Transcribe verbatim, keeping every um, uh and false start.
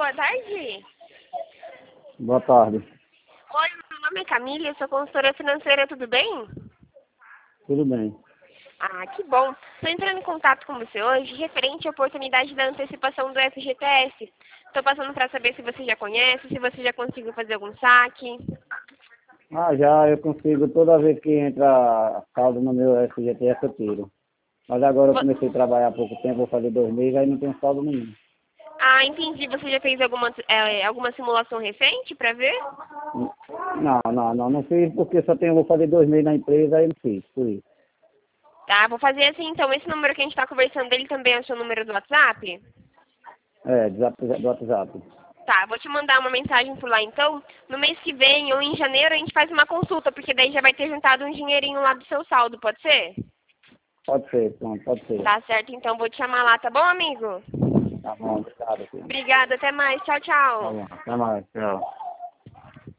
boa tarde. Boa tarde. Oi, meu nome é Camila, eu sou consultora financeira, tudo bem? Tudo bem. Ah, que bom. Estou entrando em contato com você hoje referente à oportunidade da antecipação do F G T S. Estou passando para saber se você já conhece, se você já conseguiu fazer algum saque. Ah, já eu consigo, toda vez que entra saldo no meu F G T S eu tiro. Mas agora eu Vo- comecei a trabalhar há pouco tempo, vou fazer dois meses, aí não tem saldo nenhum. Ah, entendi. Você já fez alguma, é, alguma simulação recente para ver? Não, não, não, não fiz porque só tenho, vou fazer dois meses na empresa, aí não fiz, por isso. Tá, vou fazer assim então. Esse número que a gente está conversando, ele também é o seu número do WhatsApp? É, do WhatsApp. do WhatsApp. Tá, vou te mandar uma mensagem por lá então. No mês que vem ou em janeiro a gente faz uma consulta, porque daí já vai ter juntado um dinheirinho lá do seu saldo, pode ser? Pode ser, pronto, pode ser. Tá certo, então vou te chamar lá, tá bom, amigo? Tá bom, obrigado, filho. Obrigada, até mais. Tchau, Tá tchau. bom, até mais, tchau.